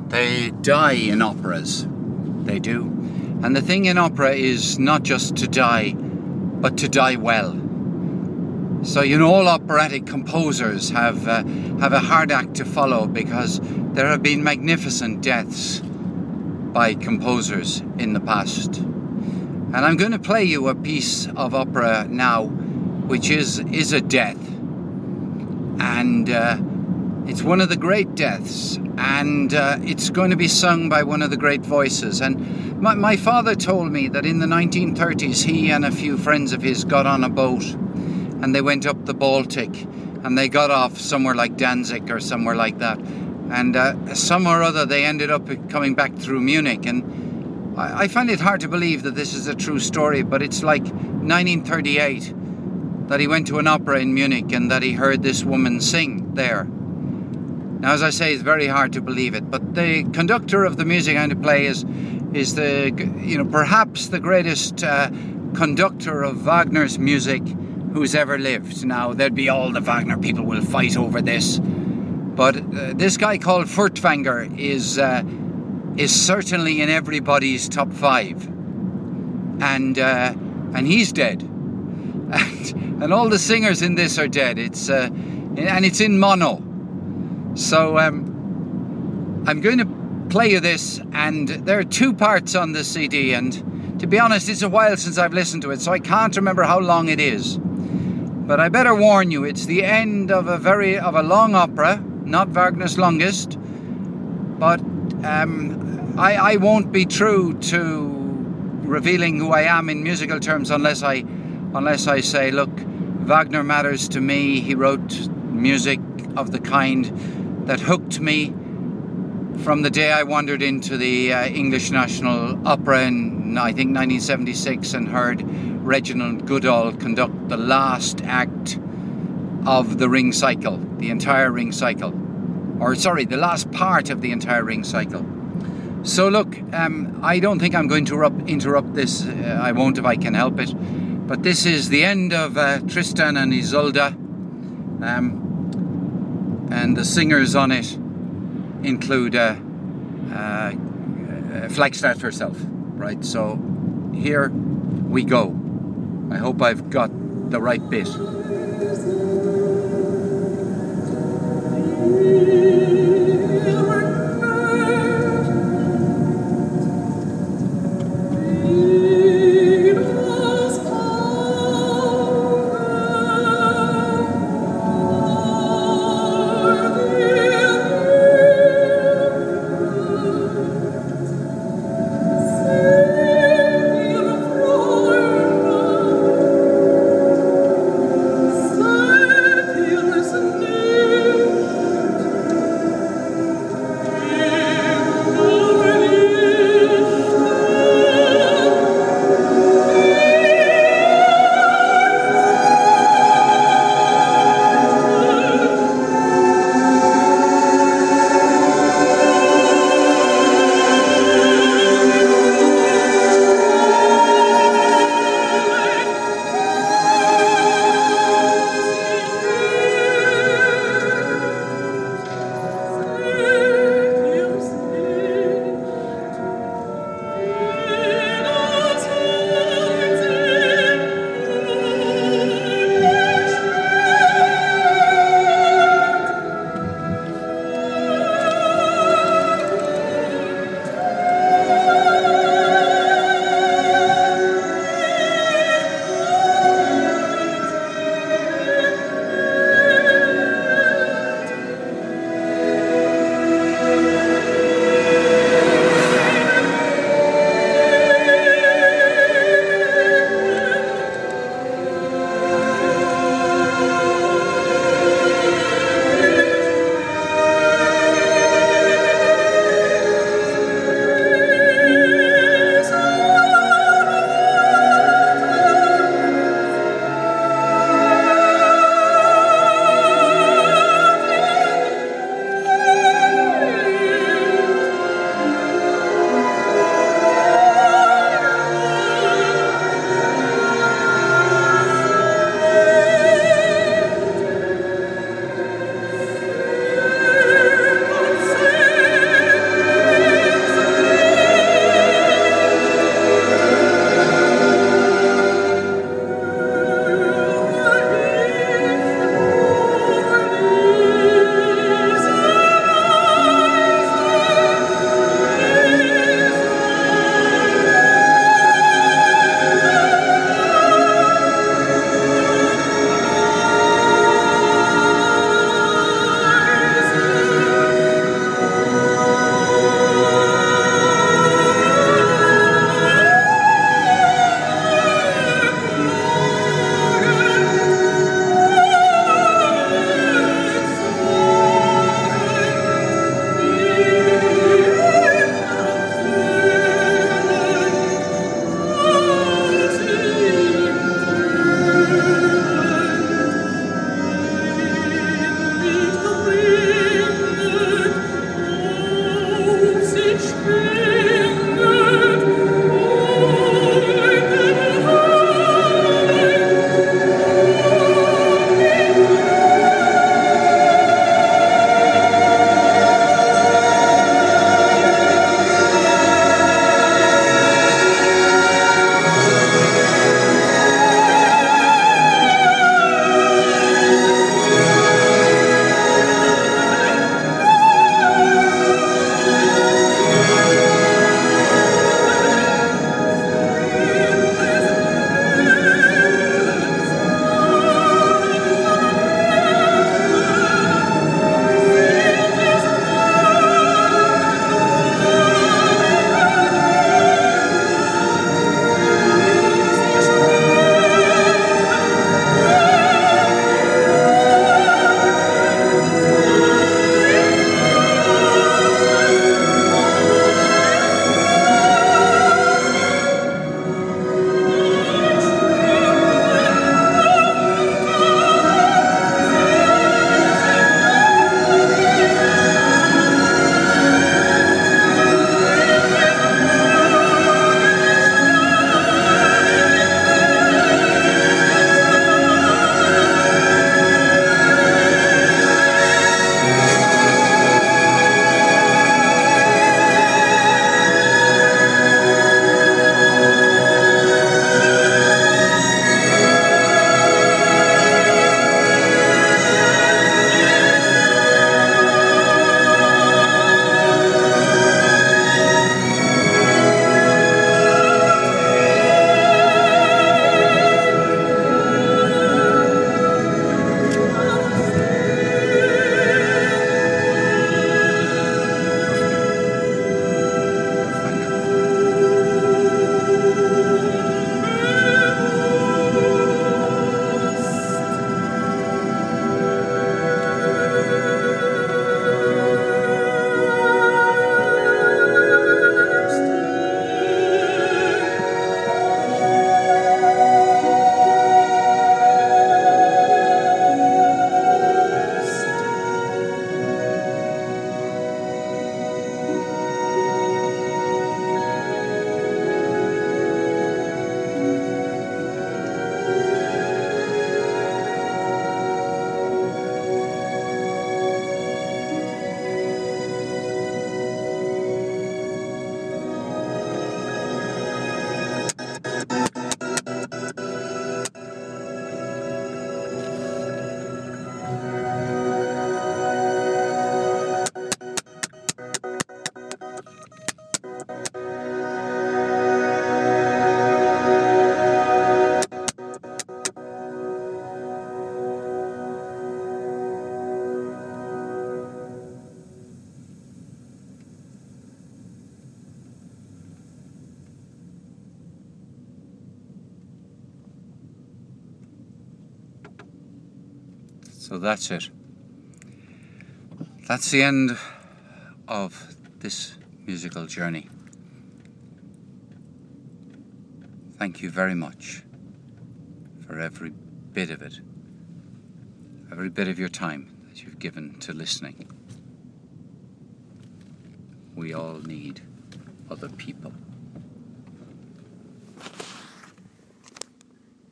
They die in operas. They do. And the thing in opera is not just to die, but to die well. So, you know, all operatic composers have a hard act to follow, because there have been magnificent deaths by composers in the past. And I'm going to play you a piece of opera now, which is a death. And it's one of the great deaths, and it's going to be sung by one of the great voices. And my father told me that in the 1930s, he and a few friends of his got on a boat, and they went up the Baltic, and they got off somewhere like Danzig or somewhere like that. And some or other, they ended up coming back through Munich. And I find it hard to believe that this is a true story, but it's like 1938 that he went to an opera in Munich and that he heard this woman sing there. Now, as I say, it's very hard to believe it, but the conductor of the music I'm going to play is the, you know, perhaps the greatest conductor of Wagner's music who's ever lived. Now, there'd be all the Wagner people will fight over this, but this guy called Furtwängler is certainly in everybody's top 5, and he's dead, and all the singers in this are dead. And it's in mono. So I'm going to play you this, and there are 2 parts on the CD, and to be honest, it's a while since I've listened to it, so I can't remember how long it is. But I better warn you, it's the end of a long opera, not Wagner's longest, but I won't be true to revealing who I am in musical terms unless I say, look, Wagner matters to me. He wrote music of the kind that hooked me from the day I wandered into the English National Opera in, I think, 1976, and heard Reginald Goodall conduct the last act of the Ring Cycle, the entire Ring Cycle. Or, sorry, the last part of the entire Ring Cycle. So look, I don't think I'm going to interrupt this. I won't if I can help it. But this is the end of Tristan and Isolde. And the singers on it include Flagstaff herself, right? So here we go. I hope I've got the right bit. So that's it. That's the end of this musical journey. Thank you very much for every bit of it, every bit of your time that you've given to listening. We all need other people.